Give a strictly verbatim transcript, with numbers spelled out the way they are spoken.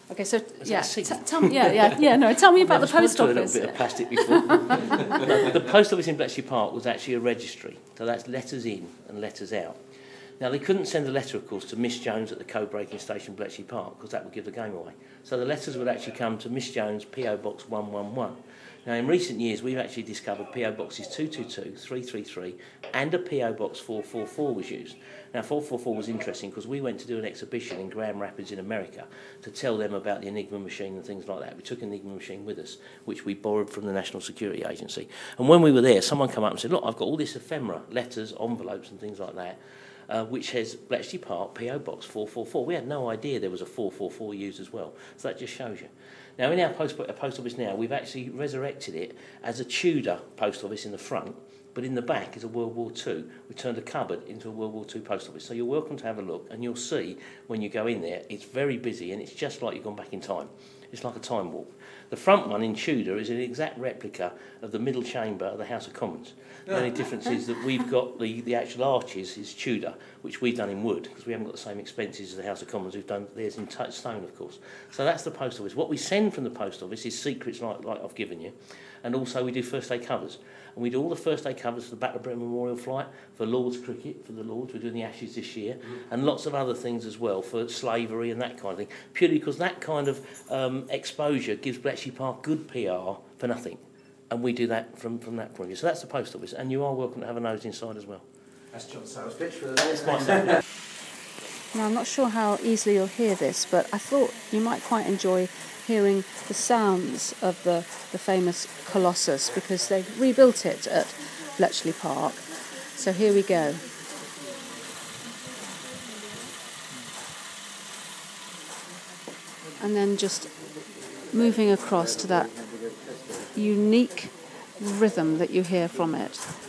Okay, so Is yeah, t- tell me, yeah, yeah, yeah. No, tell me about the post office. A little bit of plastic before. No, the post office in Bletchley Park was actually a registry, so that's letters in and letters out. Now, they couldn't send a letter, of course, to Miss Jones at the code breaking station, Bletchley Park, because that would give the game away. So the letters would actually come to Miss Jones, P O Box one one one. Now, in recent years, we've actually discovered P O Boxes two two two, three three three, and a P O Box four four four was used. Now, four four four was interesting because we went to do an exhibition in Grand Rapids in America to tell them about the Enigma machine and things like that. We took an Enigma machine with us, which we borrowed from the National Security Agency. And when we were there, someone came up and said, look, I've got all this ephemera, letters, envelopes and things like that, Uh, which has Bletchley Park P O Box four four four. We had no idea there was a four four four used as well. So that just shows you. Now, in our post, post office now, we've actually resurrected it as a Tudor post office in the front, but in the back is a World War Two. We turned a cupboard into a World War Two post office. So you're welcome to have a look, and you'll see when you go in there, it's very busy, and it's just like you've gone back in time. It's like a time warp. The front one in Tudor is an exact replica of the middle chamber of the House of Commons. The only difference is that we've got the, the actual arches is Tudor, which we've done in wood, because we haven't got the same expenses as the House of Commons. We've done theirs in t- stone, of course. So that's the post office. What we send from the post office is secrets like, like I've given you, and also we do first day covers. And we do all the first day covers for the Battle of Britain Memorial Flight, for Lord's Cricket, for the Lords. We're doing the Ashes this year, mm. and lots of other things as well, for slavery and that kind of thing, purely because that kind of um, exposure gives Bletchley Park good P R for nothing. And we do that from, from that point of view. So that's the post office, and you are welcome to have a nose inside as well. That's John Salesbridge for the That's myself. Now, I'm not sure how easily you'll hear this, but I thought you might quite enjoy hearing the sounds of the, the famous Colossus, because they've rebuilt it at Bletchley Park. So here we go. And then just moving across to that unique rhythm that you hear from it.